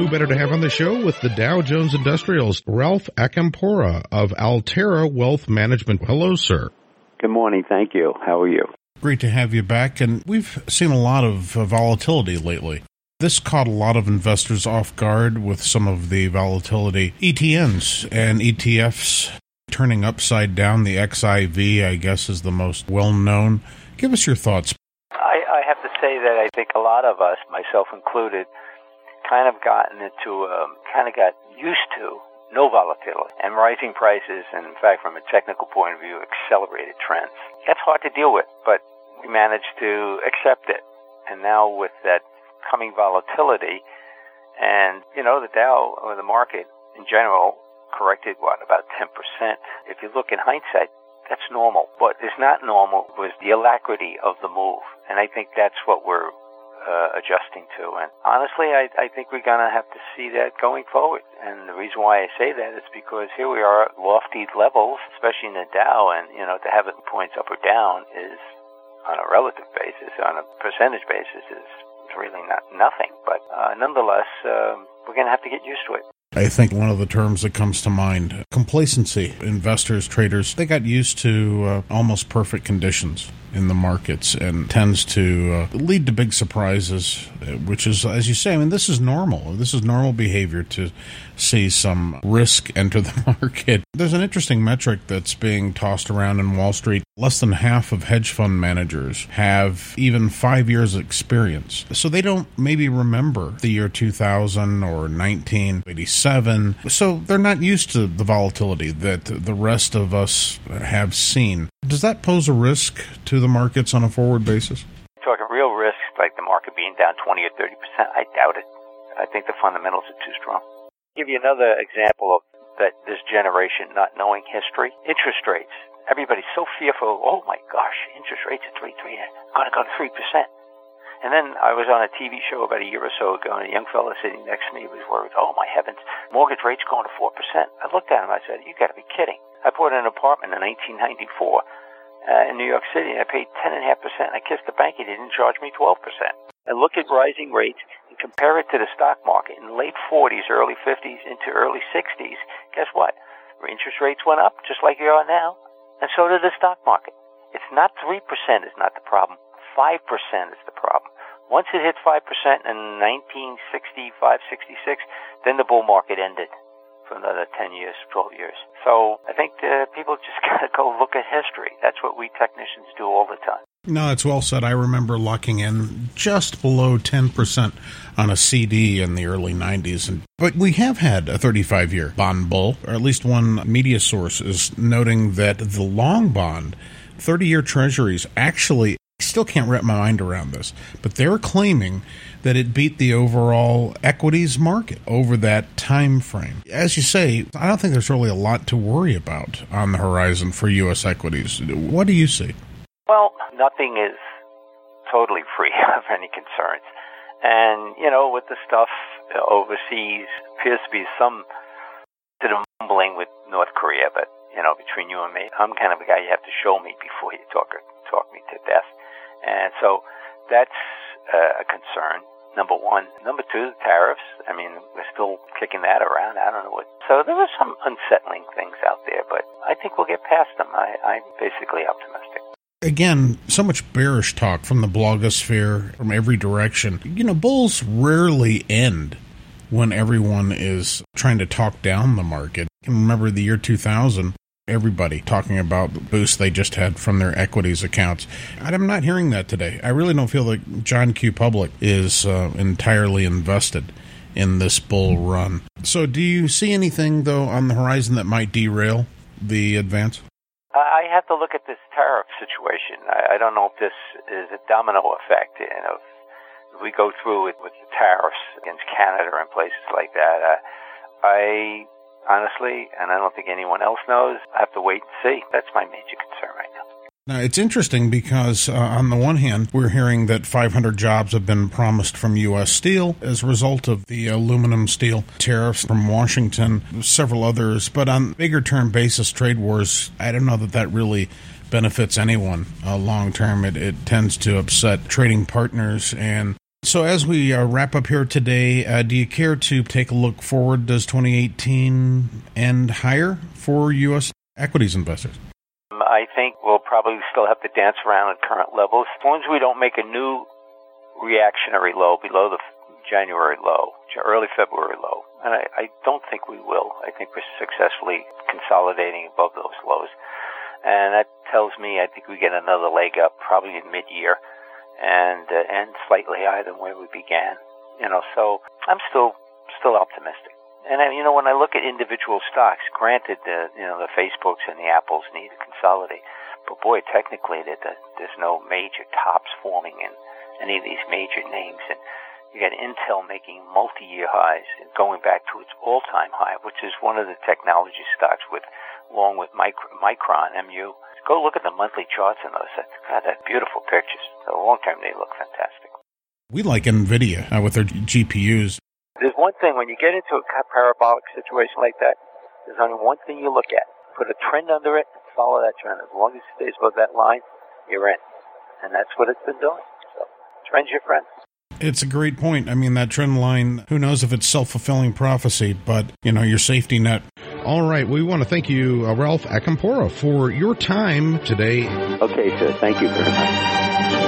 who better to have on the show with the Dow Jones Industrials, Ralph Acampora of Altera Wealth Management. Hello, sir. Good morning. Thank you. How are you? Great to have you back. And we've seen a lot of volatility lately. This caught a lot of investors off guard with some of the volatility. ETNs and ETFs turning upside down. The XIV, I guess, is the most well-known. Give us your thoughts. I have to say that I think a lot of us, myself included, kind of got used to no volatility and rising prices, and in fact, from a technical point of view, accelerated trends. That's hard to deal with, but we managed to accept it. And now with that coming volatility, and, the Dow, or the market in general, corrected, about 10%. If you look in hindsight, that's normal. What is not normal was the alacrity of the move, and I think that's what we're adjusting to. And honestly, I think we're going to have to see that going forward. And the reason why I say that is because here we are at lofty levels, especially in the Dow, and, to have it points up or down is, on a relative basis, on a percentage basis, is really not nothing. But nonetheless, we're going to have to get used to it. I think one of the terms that comes to mind, complacency. Investors, traders, they got used to almost perfect conditions in the markets, and tends to lead to big surprises, which is, as you say, this is normal. This is normal behavior to see some risk enter the market. There's an interesting metric that's being tossed around in Wall Street. Less than half of hedge fund managers have even 5 years experience. So they don't maybe remember the year 2000 or 1987. So they're not used to the volatility that the rest of us have seen. Does that pose a risk to the markets on a forward basis? Talking real risks, like the market being down 20 or 30%, I doubt it. I think the fundamentals are too strong. I'll give you another example of that this generation not knowing history. Interest rates. Everybody's so fearful. Oh my gosh, interest rates are 3%. Going to go to 3%. And then I was on a TV show about a year or so ago, and a young fellow sitting next to me was worried. Oh my heavens, mortgage rates going to 4%. I looked at him. I said, "You got to be kidding." I bought an apartment in 1994 in New York City, and I paid 10.5%. I kissed the bank; he didn't charge me 12%. And look at rising rates and compare it to the stock market in the late 40s, early 50s, into early 60s. Guess what? Interest rates went up just like they are now, and so did the stock market. It's not 3% is not the problem. 5% is the problem. Once it hit 5% in 1965, 66, then the bull market ended for another 10 years, 12 years. So I think people just got to go look at history. That's what we technicians do all the time. No, it's well said. I remember locking in just below 10% on a CD in the early 90s. But we have had a 35-year bond bull, or at least one media source is noting that the long bond, 30-year treasuries, actually, I still can't wrap my mind around this, but they're claiming that it beat the overall equities market over that time frame. As you say, I don't think there's really a lot to worry about on the horizon for U.S. equities. What do you see? Well, nothing is totally free of any concerns. And, with the stuff overseas, appears to be some mumbling with North Korea, but, between you and me, I'm kind of a guy you have to show me before you talk me to death. And so that's a concern, number one. Number two, the tariffs. We're still kicking that around. I don't know what. So there are some unsettling things out there, but I think we'll get past them. I'm basically optimistic. Again, so much bearish talk from the blogosphere, from every direction. Bulls rarely end when everyone is trying to talk down the market. I can remember the year 2000. Everybody talking about the boost they just had from their equities accounts. I'm not hearing that today. I really don't feel like John Q. Public is entirely invested in this bull run. So do you see anything, though, on the horizon that might derail the advance? I have to look at this tariff situation. I don't know if this is a domino effect. If we go through it with the tariffs against Canada and places like that, I honestly, and I don't think anyone else knows, I have to wait and see. That's my major concern right now. Now, it's interesting because on the one hand, we're hearing that 500 jobs have been promised from U.S. Steel as a result of the aluminum steel tariffs from Washington, several others. But on bigger term basis, trade wars, I don't know that really benefits anyone long term. It tends to upset trading partners and So as we wrap up here today, do you care to take a look forward? Does 2018 end higher for U.S. equities investors? I think we'll probably still have to dance around at current levels. As long as we don't make a new reactionary low below the January low, early February low. And I don't think we will. I think we're successfully consolidating above those lows. And that tells me I think we get another leg up probably in mid-year and slightly higher than where we began. So I'm still optimistic. And when I look at individual stocks, granted the Facebooks and the Apples need to consolidate, but boy, technically there's no major tops forming in any of these major names. And you got Intel making multi-year highs and going back to its all-time high, which is one of the technology stocks along with Micron, MU. Go look at the monthly charts on those. That beautiful pictures. So long-term, they look fantastic. We like NVIDIA with their GPUs. There's one thing, when you get into a parabolic situation like that, there's only one thing you look at. Put a trend under it and follow that trend. As long as it stays above that line, you're in. And that's what it's been doing. So, trend's your friend. It's a great point. I mean, that trend line, who knows if it's self-fulfilling prophecy, but, your safety net. All right. We want to thank you, Ralph Acampora, for your time today. Okay, sir. Thank you very much.